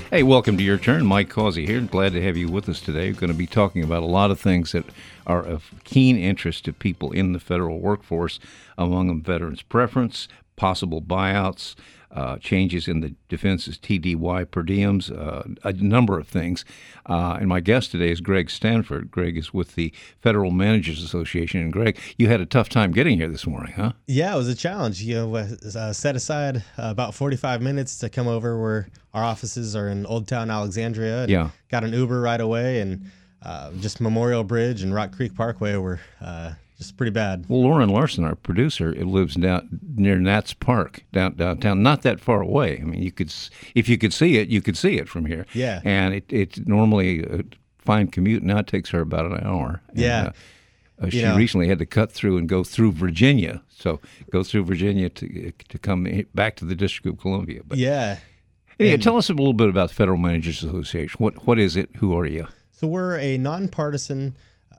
Hey, welcome to Your Turn. Mike Causey here. Glad to have you with us today. We're going to be talking about a lot of things that are of keen interest to people in the federal workforce, among them veterans' preference, possible buyouts, changes in the defense's TDY per diems, a number of things. And my guest today is Greg Stanford. Greg is with the Federal Managers Association. And Greg, you had a tough time getting here this morning, huh? Yeah, it was a challenge. Set aside about 45 minutes to come over where our offices are in Old Town Alexandria. And got an Uber right away, and just Memorial Bridge and Rock Creek Parkway were just pretty bad. Well, Lauren Larson, our producer, lives down near Nats Park, downtown, not that far away. I mean, if you could see it, you could see it from here. Yeah. And it's normally a fine commute. Now it takes her about an hour. Yeah. And, she recently had to cut through and go through Virginia. So go through Virginia to come back to the District of Columbia. But yeah. Anyway, tell us a little bit about the Federal Managers Association. What is it? Who are you? So we're a nonpartisan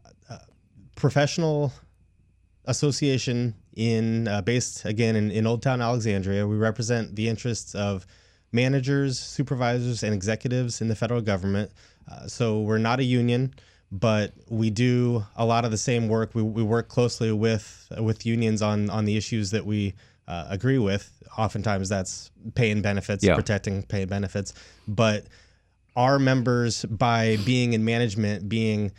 professional association based again in Old Town Alexandria. We represent the interests of managers, supervisors, and executives in the federal government. So we're not a union, but we do a lot of the same work. We work closely with unions on the issues that we agree with. Oftentimes that's pay and benefits, protecting pay and benefits. But our members, by being in management, being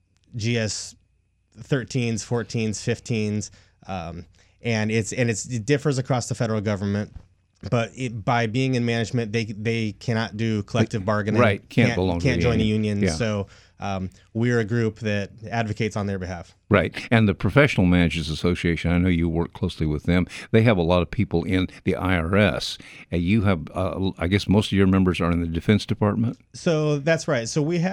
GS 13s, 14s, 15s, and it differs across the federal government. But by being in management, they cannot do collective bargaining. Right, can't join a union. Yeah. So we're a group that advocates on their behalf. Right. And the Professional Managers Association, I know you work closely with them. They have a lot of people in the IRS. And you have, I guess most of your members are in the Defense Department? So that's right. So we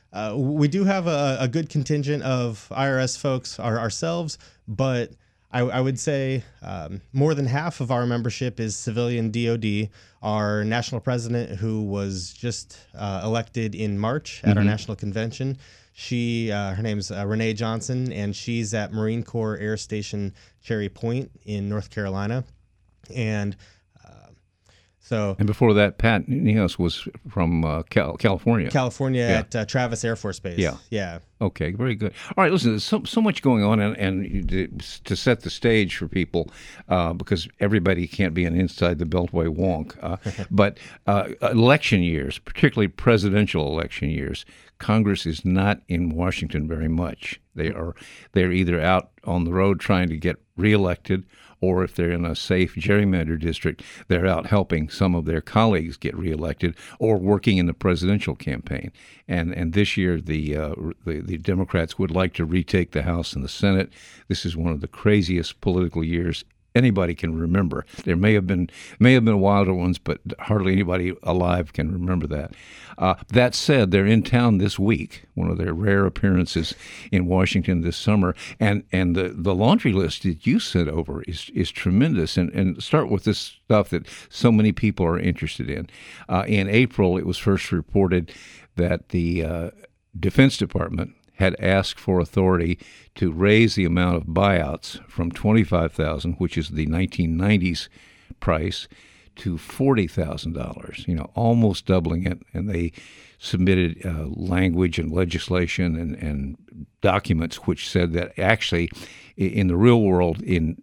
do have a good contingent of IRS folks ourselves, but I would say more than half of our membership is civilian DOD. Our national president, who was just elected in March at our national convention, her name's Renee Johnson, and she's at Marine Corps Air Station Cherry Point in North Carolina. And and before that, Pat Niehaus was from California. At Travis Air Force Base. Yeah. Okay, very good. All right, listen, there's so much going on, and to set the stage for people, because everybody can't be an inside the Beltway wonk. But election years, particularly presidential election years, Congress is not in Washington very much. They're either out on the road trying to get reelected, or if they're in a safe gerrymander district, they're out helping some of their colleagues get reelected or working in the presidential campaign. And this year, the Democrats would like to retake the House and the Senate. This is one of the craziest political years anybody can remember. There may have been wilder ones, but hardly anybody alive can remember that. That said, they're in town this week, one of their rare appearances in Washington this summer, and the laundry list that you sent over is tremendous. And start with this stuff that so many people are interested in. In April, it was first reported that the Defense Department had asked for authority to raise the amount of buyouts from $25,000, which is the 1990s price, to $40,000, almost doubling it. And they submitted language and legislation and documents which said that actually in the real world, in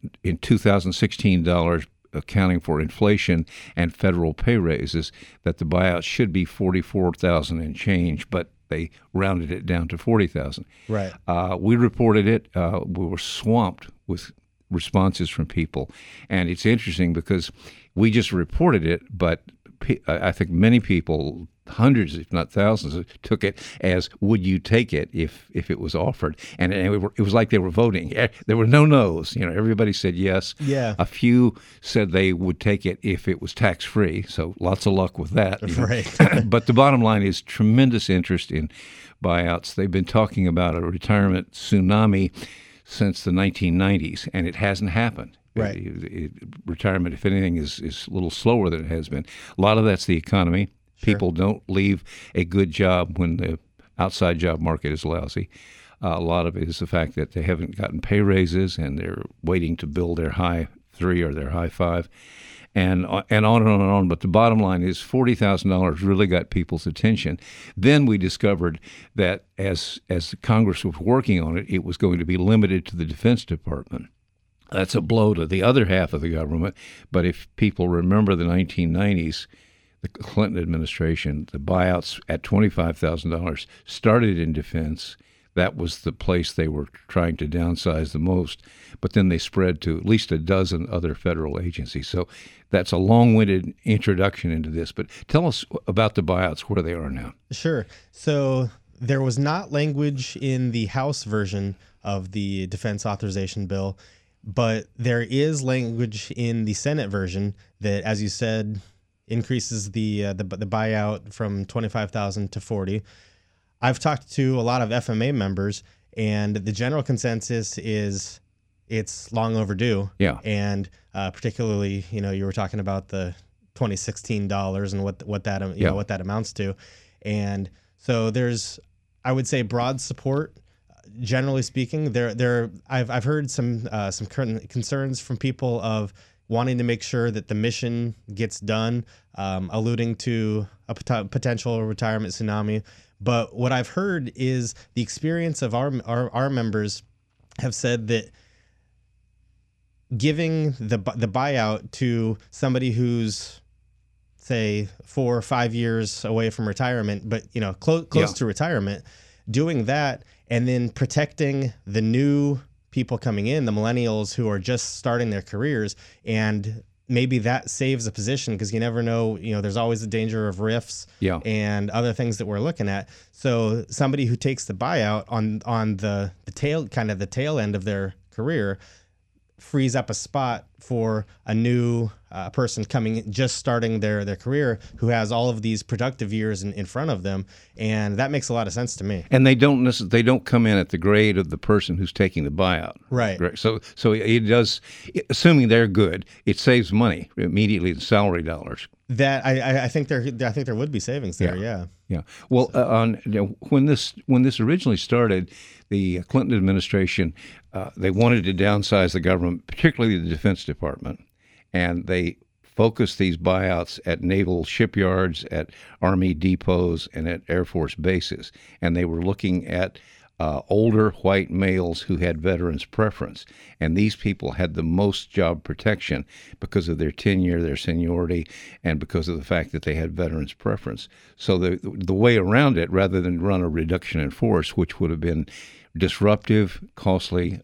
2016 dollars, accounting for inflation and federal pay raises, that the buyouts should be $44,000 and change, but they rounded it down to $40,000. Right. We reported it. We were swamped with responses from people, and it's interesting because we just reported it, but I think many people, hundreds if not thousands, took it as, would you take it if it was offered? And it was like they were voting. There were no no's. Everybody said yes. Yeah. A few said they would take it if it was tax-free, so lots of luck with that. Right. But the bottom line is tremendous interest in buyouts. They've been talking about a retirement tsunami since the 1990s, and it hasn't happened. Right. Retirement, if anything, is a little slower than it has been. A lot of that's the economy. Sure. People don't leave a good job when the outside job market is lousy. A lot of it is the fact that they haven't gotten pay raises and they're waiting to build their high 3 or their high 5. and on and on and on. But the bottom line is $40,000 really got people's attention. Then we discovered that as Congress was working on it, it was going to be limited to the Defense Department. That's a blow to the other half of the government. But if people remember the 1990s, the Clinton administration, the buyouts at $25,000 started in defense. That was the place they were trying to downsize the most. But then they spread to at least a dozen other federal agencies. So that's a long-winded introduction into this. But tell us about the buyouts, where they are now. Sure. So there was not language in the House version of the Defense Authorization Bill, but there is language in the Senate version that, as you said, increases the buyout from 25,000 to 40. I've talked to a lot of FMA members, and the general consensus is it's long overdue. Yeah. And particularly, you were talking about the $2016 and what that what that amounts to, and so there's, I would say, broad support. Generally speaking, I've heard some current concerns from people of wanting to make sure that the mission gets done, alluding to a potential retirement tsunami. But what I've heard is the experience of our members have said that giving the buyout to somebody who's, say, 4 or 5 years away from retirement, but close to retirement, doing that and then protecting the new people coming in, the millennials who are just starting their careers, and maybe that saves a position, because you never know, there's always the danger of rifts and other things that we're looking at. So somebody who takes the buyout on the tail end of their career frees up a spot for a new person coming in, just starting their career, who has all of these productive years in front of them, and that makes a lot of sense to me. And they don't come in at the grade of the person who's taking the buyout. Right. So it does, assuming they're good, it saves money immediately in salary dollars. That I think there would be savings there. Yeah. Yeah. Well, when this originally started, the Clinton administration, they wanted to downsize the government, particularly the Defense Department, and they focused these buyouts at naval shipyards, at Army depots, and at Air Force bases. And they were looking at older white males who had veterans preference. And these people had the most job protection because of their tenure, their seniority, and because of the fact that they had veterans preference. So the way around it, rather than run a reduction in force, which would have been disruptive, costly,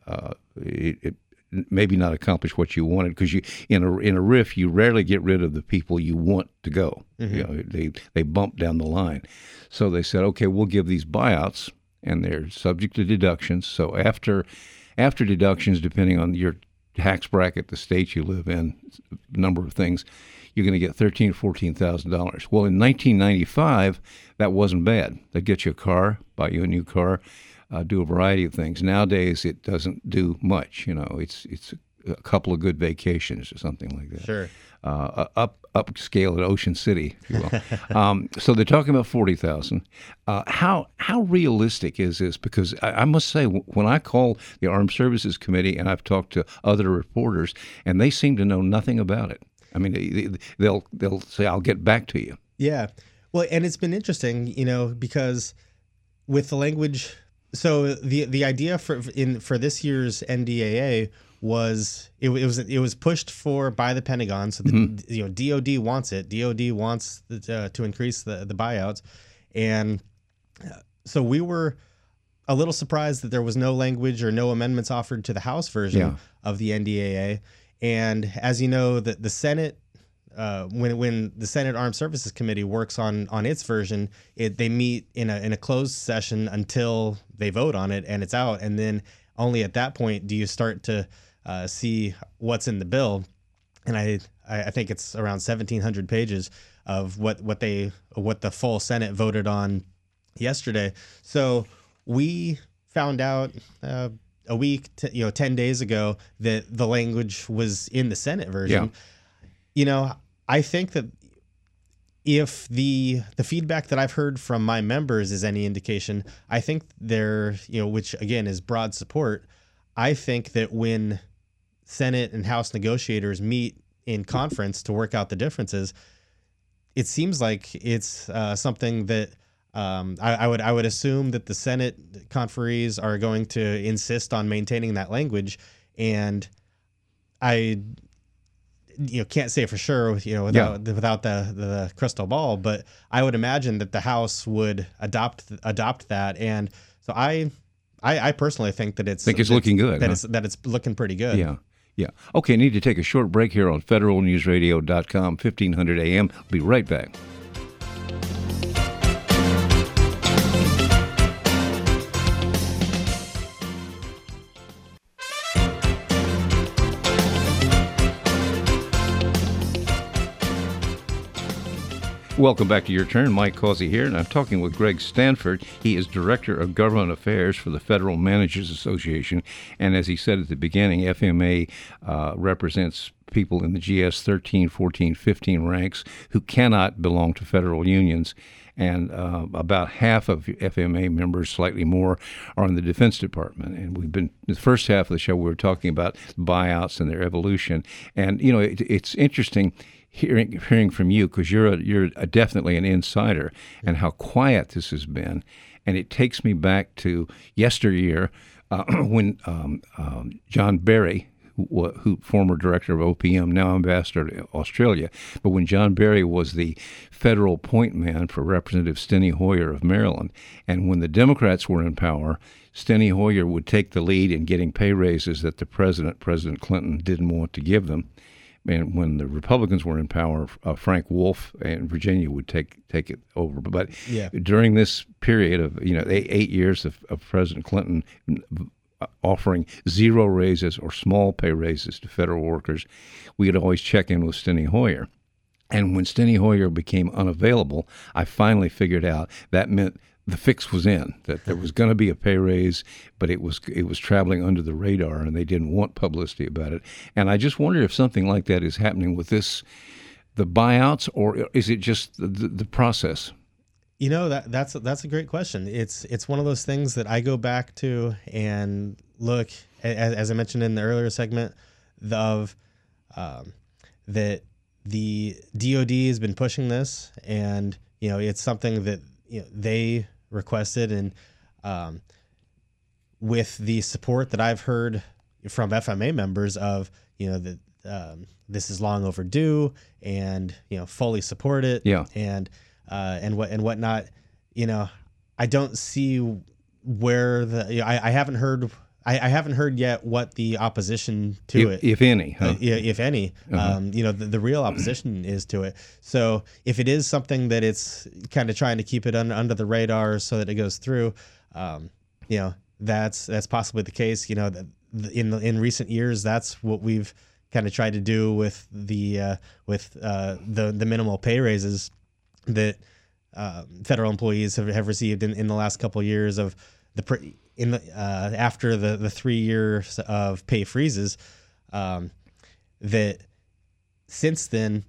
it maybe not accomplish what you wanted, because in a RIF you rarely get rid of the people you want to go. Mm-hmm. They bump down the line. So they said, okay, we'll give these buyouts, and they're subject to deductions. So after deductions, depending on your tax bracket, the state you live in, number of things, you're going to get $13,000 or $14,000. Well, in 1995, that wasn't bad. They'd get you a car, buy you a new car, do a variety of things. Nowadays, it doesn't do much. It's a couple of good vacations or something like that. Sure. Upscale at Ocean City, if you will. So they're talking about 40,000. How realistic is this? Because I must say, when I call the Armed Services Committee, and I've talked to other reporters, and they seem to know nothing about it. I mean, they'll say, "I'll get back to you." Yeah. Well, and it's been interesting, because with the language. So the idea for this year's NDAA was it was pushed for by the Pentagon. So DOD wants it. DOD wants to increase the buyouts, and so we were a little surprised that there was no language or no amendments offered to the House version of the NDAA. And as you know, the Senate. When the Senate Armed Services Committee works on its version, they meet in a closed session until they vote on it and it's out, and then only at that point do you start to see what's in the bill. And I think it's around 1,700 pages of what the full Senate voted on yesterday. So we found out a week, 10 days ago that the language was in the Senate version. Yeah. I think that if the feedback that I've heard from my members is any indication, I think they're, which again is broad support, I think that when Senate and House negotiators meet in conference to work out the differences, it seems like it's something that I would assume that the Senate conferees are going to insist on maintaining that language, and I can't say for sure without the crystal ball, but I would imagine that the House would adopt that, and so I personally think that it's looking good. That it's looking pretty good. Yeah. Yeah. Okay, need to take a short break here on federalnewsradio.com, 1500 AM. I'll be right back. Welcome back to Your Turn. Mike Causey here, and I'm talking with Greg Stanford. He is Director of Government Affairs for the Federal Managers Association, and as he said at the beginning, FMA represents people in the GS 13, 14, 15 ranks who cannot belong to federal unions, and about half of FMA members, slightly more, are in the Defense Department. And we've been, the first half of the show, we were talking about buyouts and their evolution, and it's interesting hearing from you, because you're definitely an insider, and how quiet this has been. And it takes me back to yesteryear when John Barry, who former director of OPM, now ambassador to Australia, but when John Barry was the federal point man for Representative Steny Hoyer of Maryland, and when the Democrats were in power, Steny Hoyer would take the lead in getting pay raises that President Clinton didn't want to give them. And when the Republicans were in power, Frank Wolf in Virginia would take it over. But during this period of 8 years of President Clinton offering zero raises or small pay raises to federal workers, we would always check in with Steny Hoyer. And when Steny Hoyer became unavailable, I finally figured out that meant the fix was in, that there was going to be a pay raise, but it was traveling under the radar, and they didn't want publicity about it. And I just wonder if something like that is happening with the buyouts, or is it just the process? That's a great question. It's one of those things that I go back to and look, as I mentioned in the earlier segment, that the DoD has been pushing this, and it's something that they requested, and with the support that I've heard from FMA members of that this is long overdue, and fully support it, and whatnot. I don't see where I haven't heard yet what the opposition to it, if any, huh? If any, the real opposition is to it. So if it is something that it's kind of trying to keep it under the radar so that it goes through, that's possibly the case. In recent years, that's what we've kind of tried to do with the minimal pay raises that federal employees have received in the last couple of years of after the 3 years of pay freezes, that since then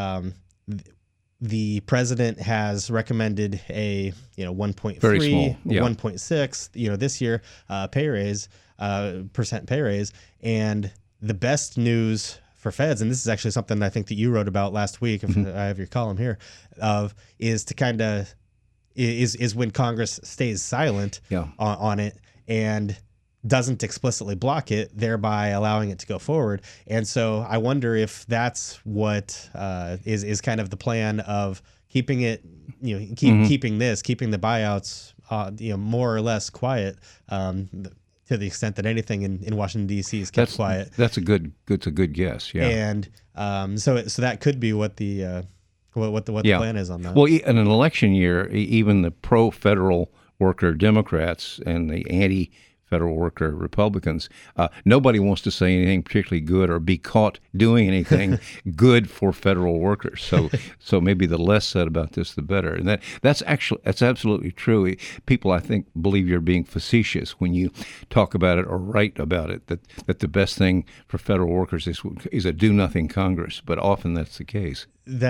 the president has recommended a 1.3, 1.6 this year pay raise, percent pay raise, and the best news for feds, and this is actually something that I think that you wrote about last week, if I have your column here, is to kind of is when Congress stays silent on it and doesn't explicitly block it, thereby allowing it to go forward. And so I wonder if that's what is kind of the plan of keeping it, keeping the buyouts, more or less quiet, to the extent that anything in Washington D.C. is kept quiet. That's a good guess. Yeah. And so that could be what the plan is on that. Well, in an election year, even the pro-federal worker Democrats and the anti-federal worker Republicans, nobody wants to say anything particularly good or be caught doing anything good for federal workers. So maybe the less said about this, the better. And that's absolutely true. People, I think, believe you're being facetious when you talk about it or write about it, that the best thing for federal workers is a do-nothing Congress. But often that's the case.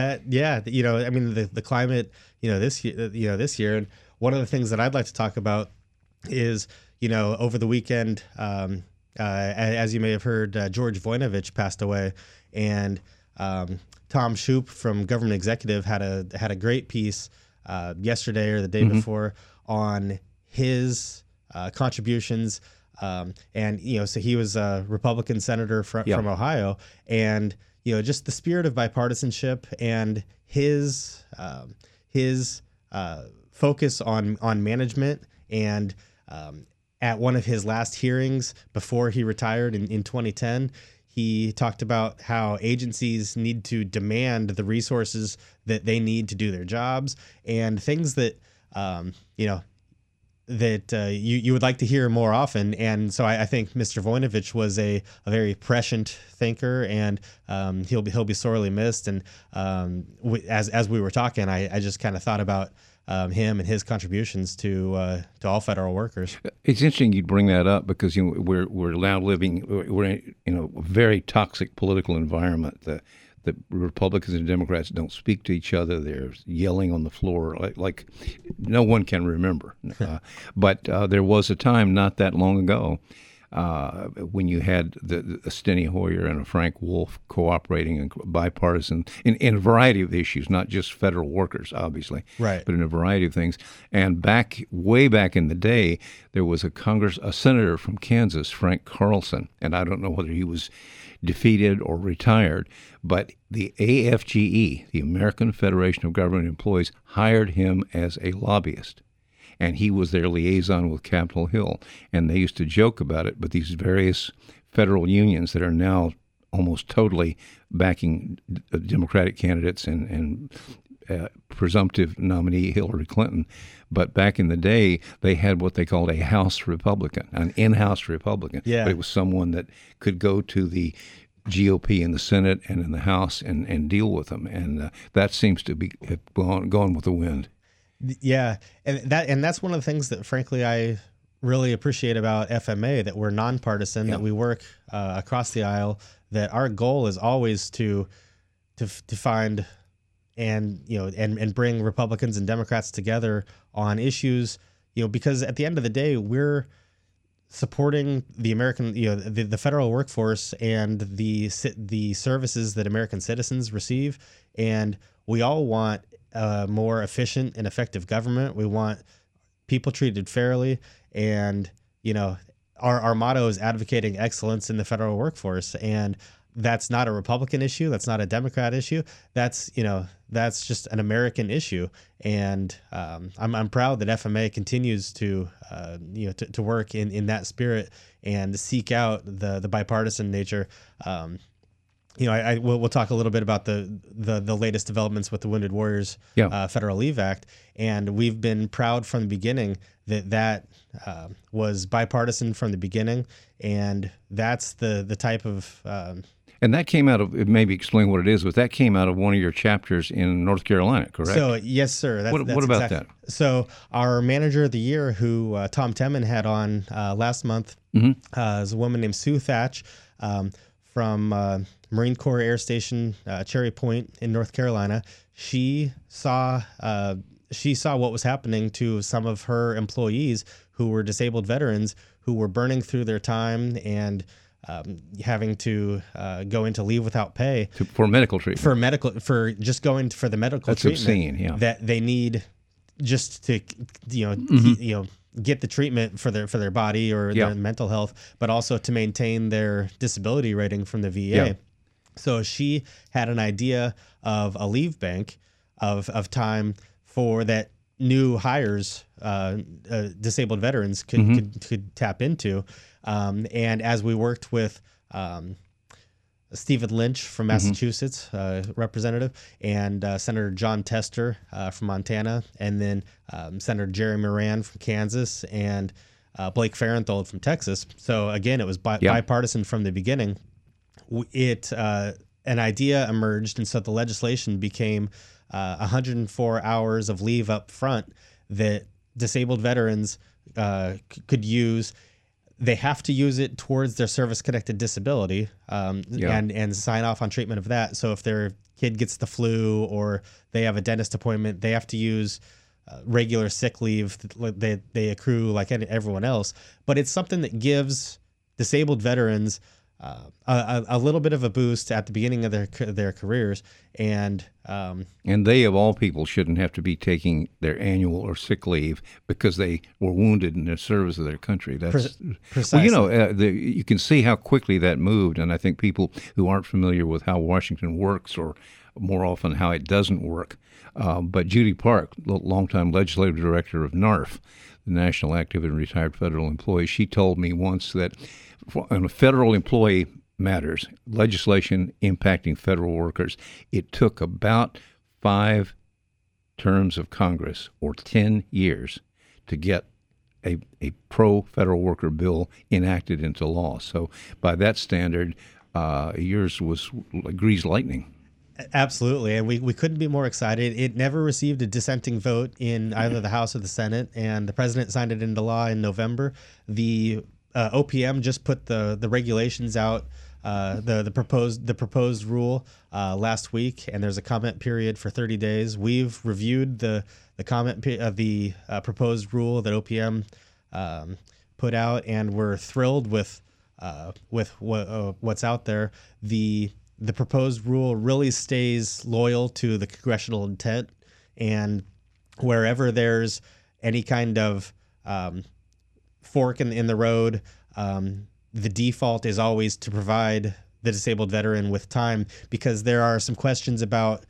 The climate, this year, and one of the things that I'd like to talk about is, over the weekend, as you may have heard, George Voinovich passed away, and Tom Shoup from Government Executive had a great piece yesterday or the day before on his contributions. And so he was a Republican senator from Ohio, and just the spirit of bipartisanship and his focus on management. And at one of his last hearings before he retired in 2010, he talked about how agencies need to demand the resources that they need to do their jobs, and things that you would like to hear more often. And so I think Mr. Voinovich was a very prescient thinker, and he'll be sorely missed. And as we were talking, I just kind of thought about him and his contributions to all federal workers. It's interesting you bring that up, because we're now we're in a very toxic political environment. The Republicans and Democrats don't speak to each other. They're yelling on the floor like no one can remember. But there was a time not that long ago when you had the Steny Hoyer and a Frank Wolf cooperating and bipartisan in a variety of issues, not just federal workers, obviously, right, but in a variety of things. And way back in the day, there was a senator from Kansas, Frank Carlson, and I don't know whether he was defeated or retired, but the AFGE, the American Federation of Government Employees, hired him as a lobbyist. And he was their liaison with Capitol Hill. And they used to joke about it, but these various federal unions that are now almost totally backing Democratic candidates and presumptive nominee Hillary Clinton. But back in the day, they had what they called a House Republican, an in-house Republican. Yeah. But it was someone that could go to the GOP in the Senate and in the House and deal with them. And that seems to be gone with the wind. Yeah, and that's one of the things that, frankly, I really appreciate about FMA, that we're nonpartisan, that we work across the aisle, that our goal is always to find and bring Republicans and Democrats together on issues, because at the end of the day, we're supporting the American, the federal workforce and the services that American citizens receive, and we all want a more efficient and effective government. We want people treated fairly, and our motto is advocating excellence in the federal workforce, and that's not a Republican issue. That's not a Democrat issue. That's just an American issue. And I'm proud that FMA continues to work in that spirit and seek out the bipartisan nature. We'll talk a little bit about the latest developments with the Wounded Warriors Federal Leave Act, and we've been proud from the beginning that was bipartisan from the beginning, and that's the type of and that came out of, maybe explain what it is, but that came out of one of your chapters in North Carolina, correct? So, yes, sir. What about that? So our manager of the year, who Tom Temin had on last month, is a woman named Sue Thatch from Marine Corps Air Station Cherry Point in North Carolina. She saw what was happening to some of her employees who were disabled veterans who were burning through their time and having to go into leave without pay for medical treatment. For just going for the medical treatment. That's obscene, yeah. That they need just to get the treatment for their body or their mental health, but also to maintain their disability rating from the VA. Yeah. So she had an idea of a leave bank of time for that new hires, disabled veterans could tap into. And as we worked with Stephen Lynch from Massachusetts, representative, and Senator John Tester from Montana, and then Senator Jerry Moran from Kansas, and Blake Farenthold from Texas. So again, it was bipartisan from the beginning. An idea emerged, and so the legislation became 104 hours of leave up front that disabled veterans could use. They have to use it towards their service-connected disability and sign off on treatment of that. So if their kid gets the flu or they have a dentist appointment, they have to use regular sick leave that they accrue like everyone else. But it's something that gives disabled veterans a little bit of a boost at the beginning of their careers, and they of all people shouldn't have to be taking their annual or sick leave because they were wounded in the service of their country. That's precisely. Well, you can see how quickly that moved, and I think people who aren't familiar with how Washington works, or more often how it doesn't work. But Judy Park, longtime legislative director of NARF, the National Active and Retired Federal Employees, she told me once that on a federal employee matters, legislation impacting federal workers, it took about 5 terms of Congress or 10 years to get a pro-federal worker bill enacted into law. So by that standard, yours was like greased lightning. Absolutely, and we couldn't be more excited. It never received a dissenting vote in either the House or the Senate, and the president signed it into law in November. The OPM just put the regulations out, the proposed rule last week, and there's a comment period for 30 days. We've reviewed the comment of the proposed rule that OPM put out, and we're thrilled with what's out there. The proposed rule really stays loyal to the congressional intent, and wherever there's any kind of fork in the road, the default is always to provide the disabled veteran with time, because there are some questions about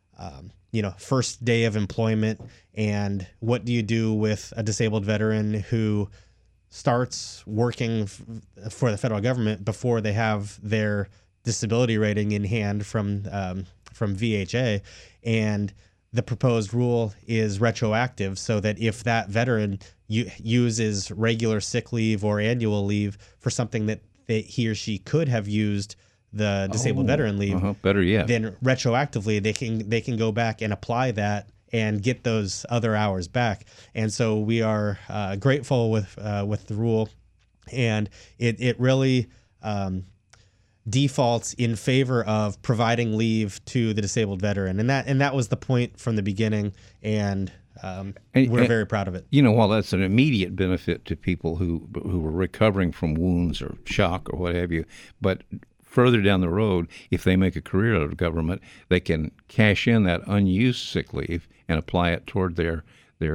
first day of employment, and what do you do with a disabled veteran who starts working for the federal government before they have their disability rating in hand from VHA, and the proposed rule is retroactive, so that if that veteran uses regular sick leave or annual leave for something that he or she could have used the disabled veteran leave, better yet, then retroactively they can go back and apply that and get those other hours back. And so we are grateful with the rule, and it really defaults in favor of providing leave to the disabled veteran, and that was the point from the beginning, and we're very proud of it. While that's an immediate benefit to people who were recovering from wounds or shock or what have you, but further down the road, if they make a career out of government, they can cash in that unused sick leave and apply it toward their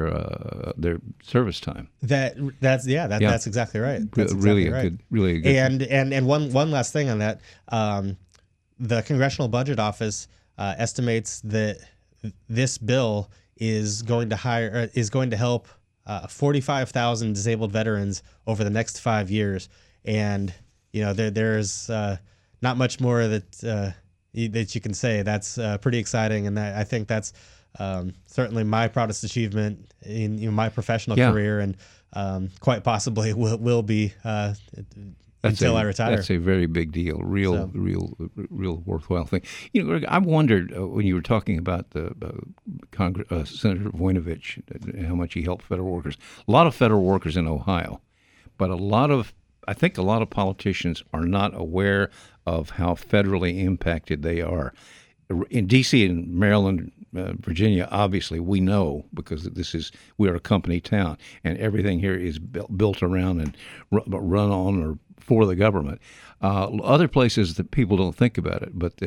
service time. That's exactly right. That's really exactly a good. And one last thing on that, the Congressional Budget Office estimates that this bill is going to help 45,000 disabled veterans over the next 5 years, and there's not much more that you can say. That's pretty exciting, and I think that's certainly my proudest achievement in my professional career, and quite possibly will be until I retire. That's a very big deal. Real worthwhile thing. Greg, I wondered when you were talking about the Senator Voinovich and how much he helped federal workers. A lot of federal workers in Ohio, but I think a lot of politicians are not aware of how federally impacted they are. In D.C. and Maryland, Virginia, obviously we know, because we are a company town, and everything here is built around and run on or for the government. Other places that people don't think about it, but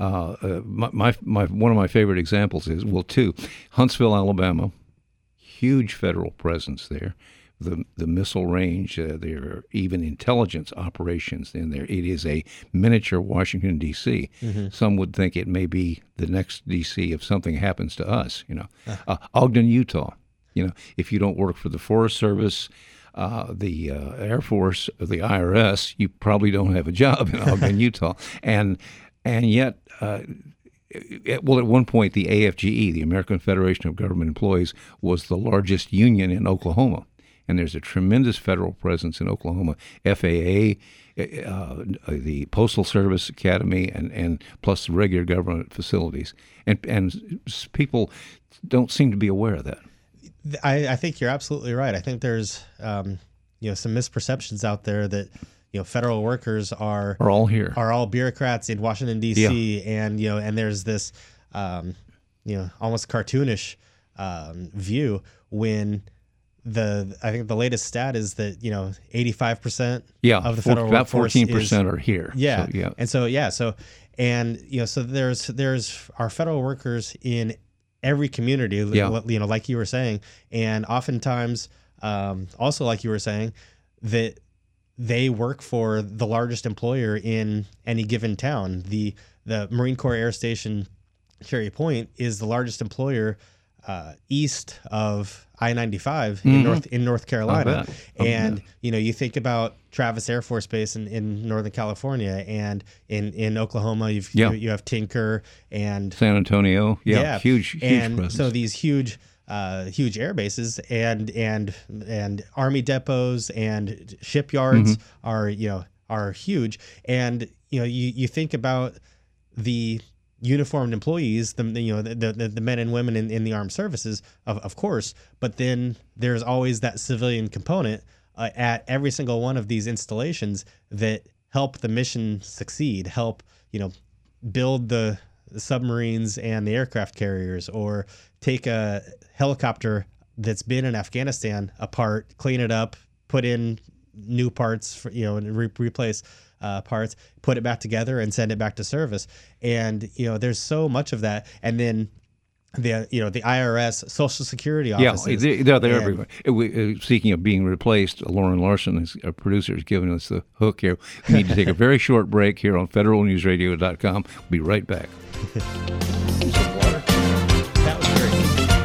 one of my favorite examples is Huntsville, Alabama, huge federal presence there. The missile range, there are even intelligence operations in there. It is a miniature Washington, D.C. Mm-hmm. Some would think it may be the next D.C. if something happens to us. Ogden, Utah. If you don't work for the Forest Service, the Air Force, or the IRS, you probably don't have a job in Ogden, Utah. And yet, at one point, the AFGE, the American Federation of Government Employees, was the largest union in Oklahoma. And there's a tremendous federal presence in Oklahoma. FAA, the Postal Service Academy, and plus the regular government facilities. And people don't seem to be aware of that. I think you're absolutely right. I think there's some misperceptions out there that federal workers are all here, are all bureaucrats in Washington D.C. Yeah. and there's this almost cartoonish view when I think the latest stat is that 85% Yeah, of the federal about workforce 14% are here. Yeah. So, yeah. And so there's our federal workers in every community, Yeah. like you were saying, and oftentimes, also like you were saying, that they work for the largest employer in any given town. The Marine Corps Air Station Cherry Point is the largest employer east of I-95 in North Carolina. And you think about Travis Air Force Base in Northern California, and in Oklahoma you have Tinker and San Antonio. Huge and presence. so these huge air bases and army depots and shipyards are huge. And you think about the uniformed employees, the men and women in the armed services, of course, but then there's always that civilian component at every single one of these installations that help the mission succeed, help build the submarines and the aircraft carriers, or take a helicopter that's been in Afghanistan apart, clean it up, put in new parts for, and replace parts, put it back together and send it back to service. And there's so much of that. And then the IRS, Social Security offices. Yeah, they're everywhere. Speaking of being replaced, Lauren Larson, a producer, is giving us the hook here. We need to take a very short break here on federalnewsradio.com. We'll be right back. Some water. That was great.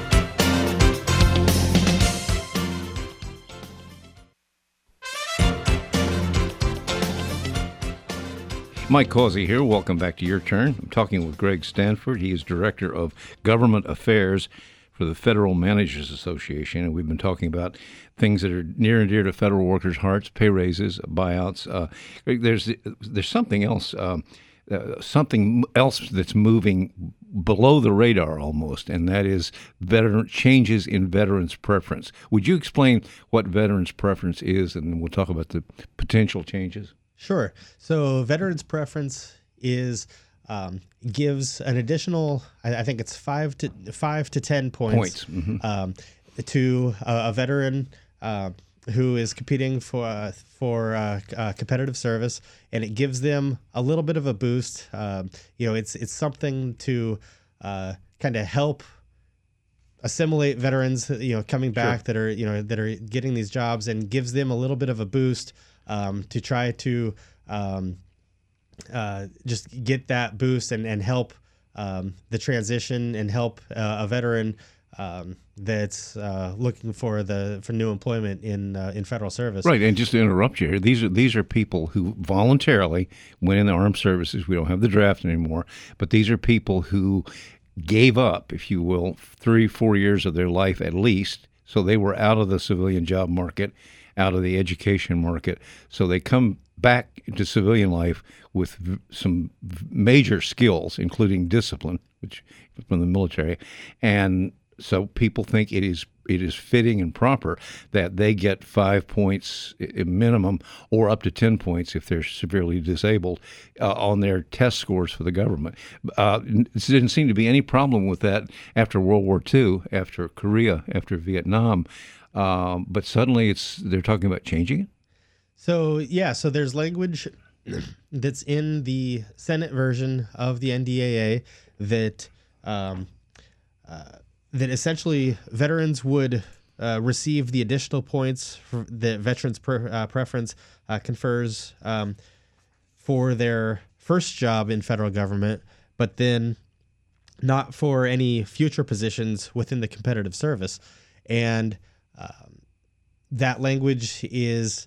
Mike Causey here. Welcome back to Your Turn. I'm talking with Greg Stanford. He is Director of Government Affairs for the Federal Managers Association, and we've been talking about things that are near and dear to federal workers' hearts: pay raises, buyouts. There's something else. Something else that's moving below the radar almost, and that is changes in veterans' preference. Would you explain what veterans' preference is, and then we'll talk about the potential changes? Sure. So veterans' preference is gives an additional, I think it's 5 to 10 points. To a veteran who is competing for competitive service, and it gives them a little bit of a boost. It's something to kind of help assimilate veterans, coming back, Sure. that are getting these jobs, and gives them a little bit of a boost to try to just get that boost and help the transition, and help a veteran that's looking for new employment in federal service. Right, and just to interrupt you here, these are people who voluntarily went in the armed services. We don't have the draft anymore, but these are people who gave up, if you will, 3-4 years of their life at least. So they were out of the civilian job market, out of the education market. So they come back into civilian life with some major skills, including discipline, which from the military. And so people think it is fitting and proper that they get 5 points minimum, or up to 10 points if they're severely disabled, on their test scores for the government. There didn't seem to be any problem with that after World War II, after Korea, after Vietnam. But suddenly they're talking about changing it? So there's language that's in the Senate version of the NDAA that that essentially veterans would receive the additional points that veterans preference confers for their first job in federal government, but then not for any future positions within the competitive service. And that language is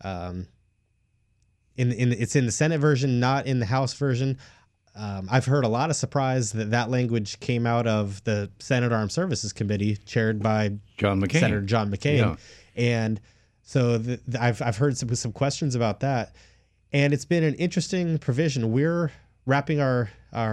it's in the Senate version, not in the House version. I've heard a lot of surprise that language came out of the Senate Armed Services Committee, chaired by Senator John McCain. Yeah. And so I've heard some questions about that, and it's been an interesting provision. We're wrapping our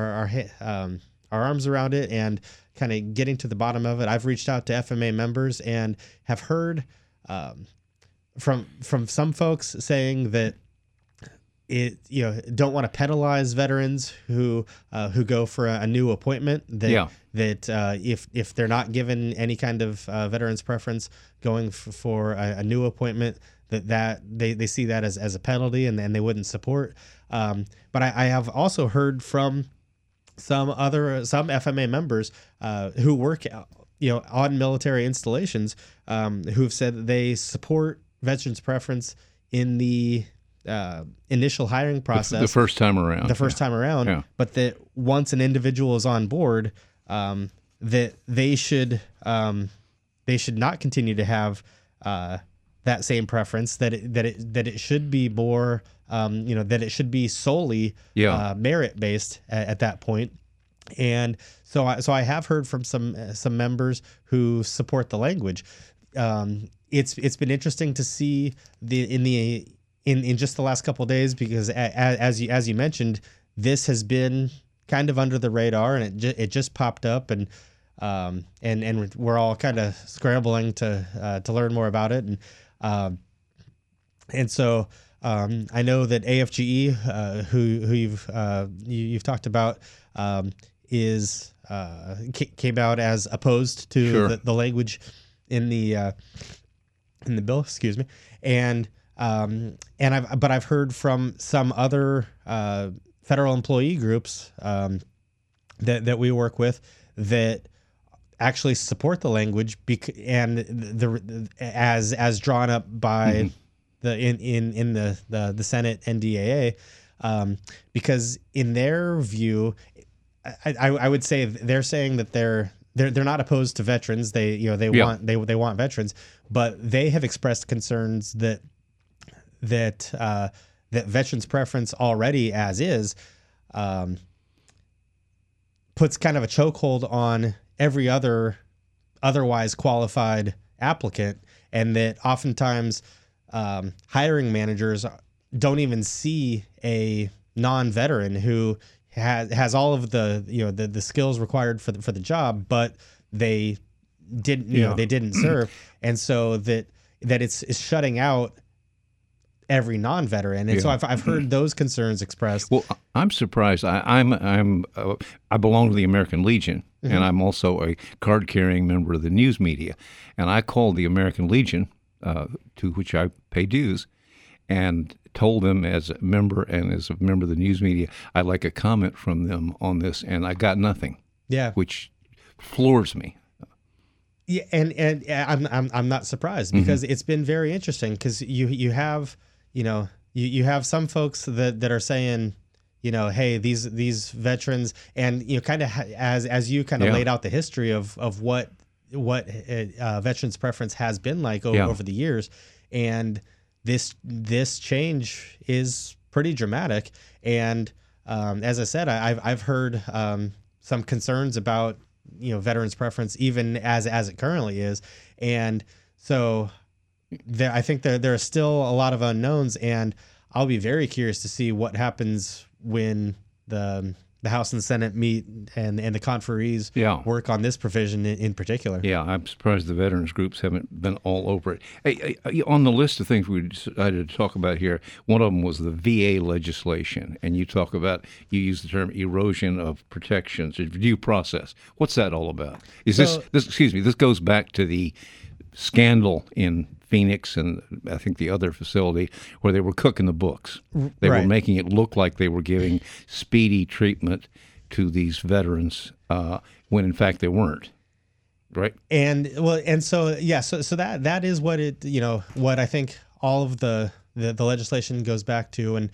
arms around it and kind of getting to the bottom of it. I've reached out to FMA members and have heard from some folks saying that don't want to penalize veterans who go for a new appointment. If they're not given any kind of veterans preference going for a new appointment, that they see that as a penalty, and they wouldn't support. But I have also heard from some FMA members who work on military installations who've said that they support veterans preference in the initial hiring process, the first time around, but that once an individual is on board, that they should not continue to have that same preference, that it should be more, that it should be solely merit based at that point. And so I have heard from some members who support the language. It's been interesting to see in just the last couple of days, because as you mentioned, this has been kind of under the radar, and it just popped up, and we're all kind of scrambling to learn more about it, and so I know that AFGE, who you've talked about, came out as opposed to the language in the bill. Excuse me, but I've heard from some other federal employee groups that we work with that actually support the language, as drawn up by the Senate NDAA, because in their view, I would say they're saying that they're not opposed to veterans. They want veterans, but they have expressed concerns that veterans preference already as is puts kind of a chokehold on every otherwise qualified applicant, and that oftentimes hiring managers don't even see a non-veteran who has all of the skills required for the job, but they didn't serve, and so that it's shutting out every non-veteran, and so I've heard those concerns expressed. Well, I'm surprised. I belong to the American Legion, and I'm also a card-carrying member of the news media, and I called the American Legion, to which I pay dues, and told them as a member of the news media, I'd like a comment from them on this, and I got nothing. Yeah, which floors me. Yeah, and I'm not surprised, because it's been very interesting, because you have some folks that are saying, hey, these veterans, and kind of as you kind of laid out the history of what veterans preference has been like over the years, and this change is pretty dramatic. And as I said, I've heard some concerns about veterans preference even as it currently is, and so I think there are still a lot of unknowns, and I'll be very curious to see what happens when the House and Senate meet and the conferees work on this provision in particular. Yeah, I'm surprised the veterans groups haven't been all over it. Hey, on the list of things we decided to talk about here, one of them was the VA legislation, and you use the term erosion of protections, due process. What's that all about? This goes back to the scandal in Phoenix and I think the other facility where they were cooking the books. They were making it look like they were giving speedy treatment to these veterans when in fact they weren't. Right. So that is what what I think all of the legislation goes back to. And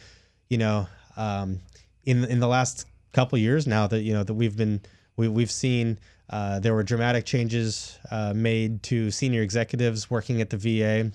in the last couple of years now that we've seen there were dramatic changes made to senior executives working at the VA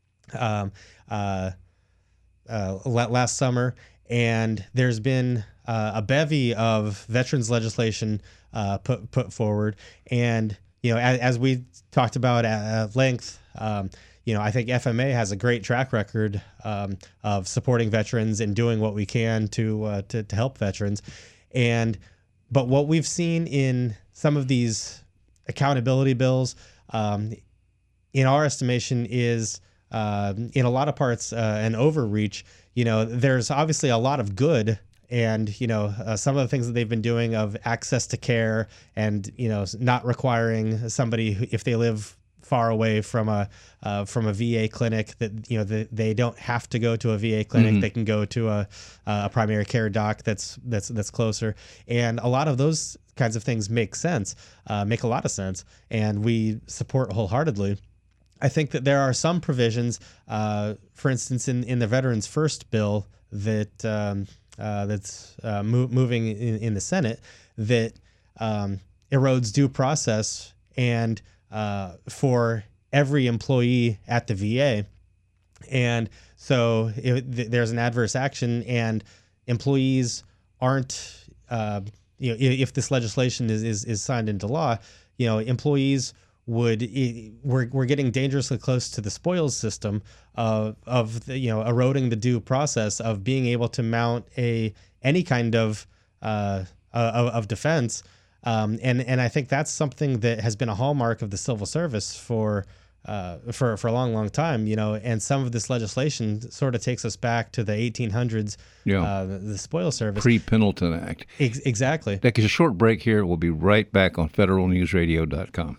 last summer, and there's been a bevy of veterans legislation put forward. And as we talked about at length, I think FMA has a great track record of supporting veterans and doing what we can to help veterans. But what we've seen in some of these accountability bills, in our estimation, is in a lot of parts an overreach. There's obviously a lot of good. And, some of the things that they've been doing of access to care and, not requiring somebody who, if they live far away from a VA clinic, that, they don't have to go to a VA clinic. They can go to a primary care doc that's closer. And a lot of those kinds of things make sense, make a lot of sense. And we support wholeheartedly. I think that there are some provisions, for instance, in the Veterans First bill that that's moving in the Senate that erodes due process and for every employee at the VA. And so there's an adverse action and employees aren't, if this legislation is signed into law, employees we're getting dangerously close to the spoils system of eroding the due process of being able to mount any kind of defense, and I think that's something that has been a hallmark of the civil service for a long time, and some of this legislation sort of takes us back to the 1800s, the spoils service, pre-Pendleton Act. Exactly. Take a short break here. We'll be right back on federalnewsradio.com.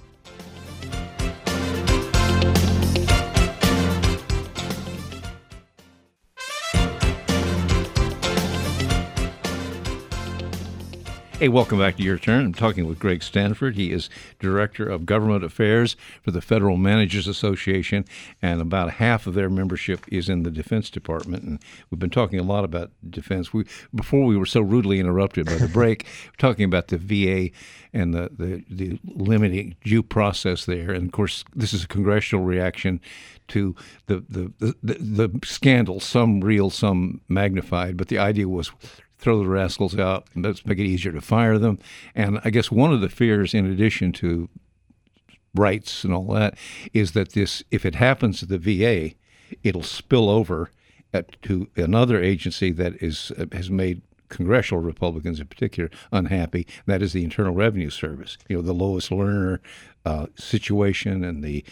Hey, welcome back to Your Turn. I'm talking with Greg Stanford. He is Director of Government Affairs for the Federal Managers Association, and about half of their membership is in the Defense Department. And we've been talking a lot about defense. Before we were so rudely interrupted by the break, talking about the VA and the limiting due process there. And, of course, this is a congressional reaction to the scandal, some real, some magnified. But the idea was throw the rascals out, and let's make it easier to fire them. And I guess one of the fears, in addition to rights and all that, is that this, if it happens to the VA, it'll spill over to another agency that has made congressional Republicans in particular unhappy. That is the Internal Revenue Service. The lowest learner situation and the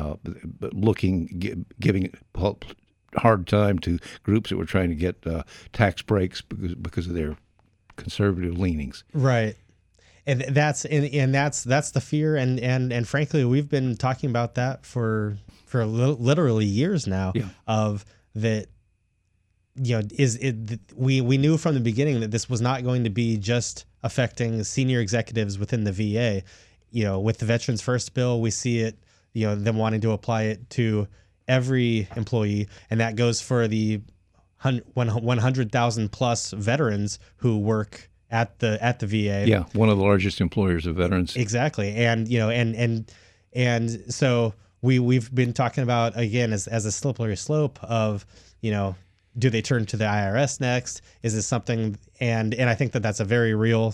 giving hard time to groups that were trying to get tax breaks because of their conservative leanings. Right. And that's the fear, and frankly, we've been talking about that for literally years now. Yeah. Of that, we knew from the beginning that this was not going to be just affecting senior executives within the VA. With the Veterans First bill, we see it, them wanting to apply it to every employee, and that goes for the 100,000 plus veterans who work at the VA. Yeah, one of the largest employers of veterans. Exactly, and so we've been talking about, again, as a slippery slope of, do they turn to the IRS next? Is this something? And I think that's a very real,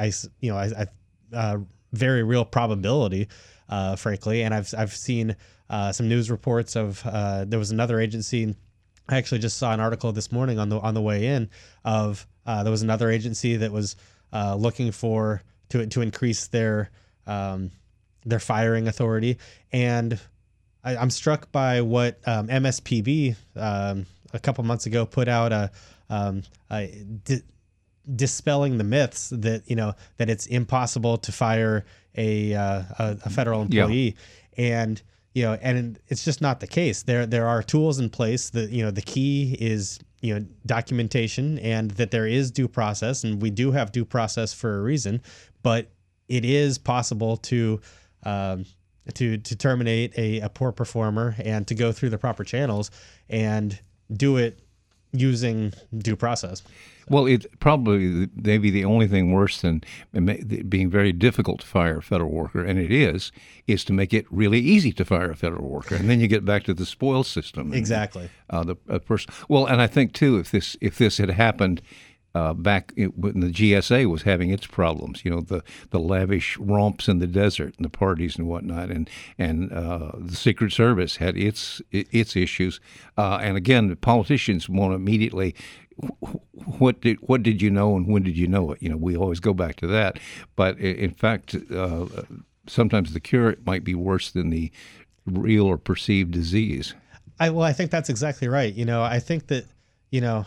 very real probability, frankly. And I've seen some news reports of there was another agency. I actually just saw an article this morning on the way in of there was another agency that was looking to increase their firing authority, and I'm struck by what MSPB a couple months ago put out dispelling the myths that that it's impossible to fire a federal employee. Yeah. And it's just not the case. There are tools in place that, the key is, documentation, and that there is due process, and we do have due process for a reason, but it is possible to terminate a poor performer and to go through the proper channels and do it using due process. Well, it probably maybe the only thing worse than being very difficult to fire a federal worker, and it is to make it really easy to fire a federal worker, and then you get back to the spoils system. Exactly. The person. Well, and I think too, if this had happened back when the GSA was having its problems, the lavish romps in the desert and the parties and whatnot, and the Secret Service had its issues, and again, the politicians won't immediately. What did you know and when did you know it? We always go back to that. But in fact, sometimes the cure might be worse than the real or perceived disease. I think that's exactly right. I think that, you know,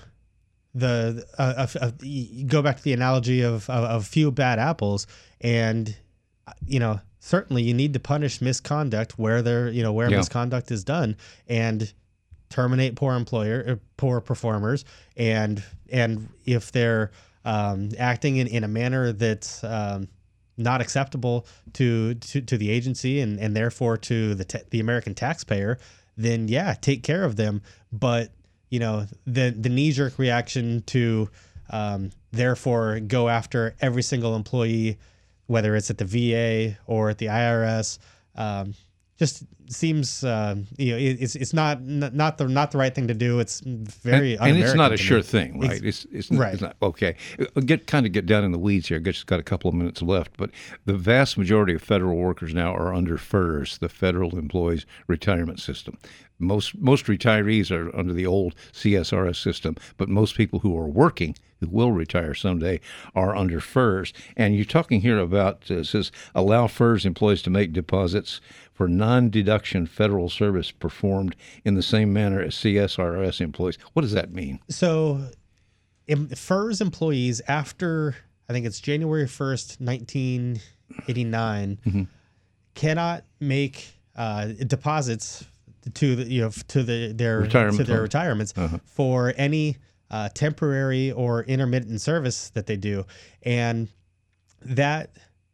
you go back to the analogy of few bad apples, and certainly you need to punish misconduct where misconduct is done, and terminate poor performers, and if they're acting in a manner that's not acceptable to the agency and therefore to the American taxpayer, then take care of them. But the knee-jerk reaction to therefore go after every single employee, whether it's at the VA or at the IRS, just seems it's not the right thing to do. It's very and it's not a to sure me. thing, right? It's right. It's not okay. Get down in the weeds here. I guess got a couple of minutes left, but the vast majority of federal workers now are under FERS, the Federal Employees Retirement System. Most retirees are under the old CSRS system, but most people who are working, who will retire someday, are under FERS. And you're talking here about, says, allow FERS employees to make deposits for non-deduction federal service performed in the same manner as CSRS employees. What does that mean? So FERS employees after, I think it's January 1st, 1989, cannot make deposits to their retirements for any temporary or intermittent service that they do, and that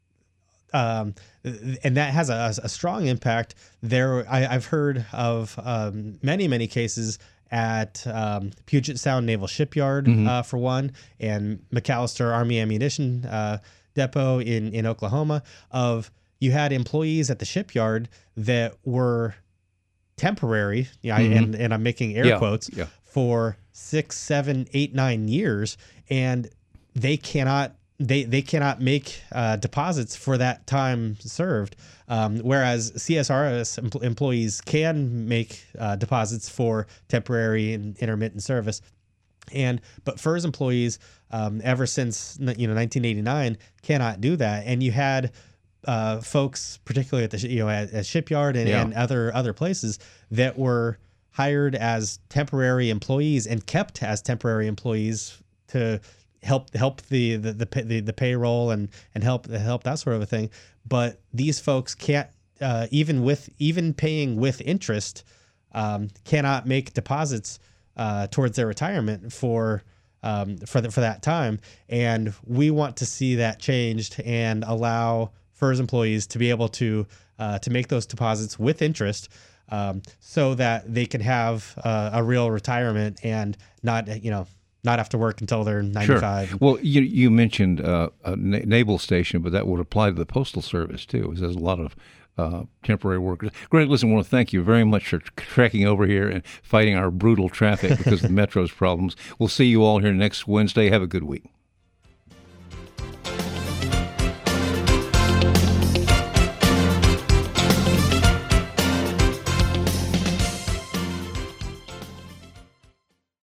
has a strong impact. I've heard of many cases at Puget Sound Naval Shipyard for one, and McAllister Army Ammunition Depot in Oklahoma. You had employees at the shipyard that were temporary, and I'm making air quotes, for 6, 7, 8, 9 years, and they cannot make deposits for that time served, whereas CSRS employees can make deposits for temporary and intermittent service. But FERS employees, ever since 1989, cannot do that. And you had folks, particularly at the at Shipyard and other places, that were hired as temporary employees and kept as temporary employees to help the payroll and help that sort of a thing. But these folks can't, even paying with interest, cannot make deposits towards their retirement for that time. And we want to see that changed and allow FERS employees to be able to make those deposits with interest, so that they can have a real retirement and not have to work until they're 95. Sure. Well, you mentioned a naval station, but that would apply to the Postal Service too. There's a lot of temporary workers. Greg, listen, I want to thank you very much for trekking over here and fighting our brutal traffic because of the Metro's problems. We'll see you all here next Wednesday. Have a good week.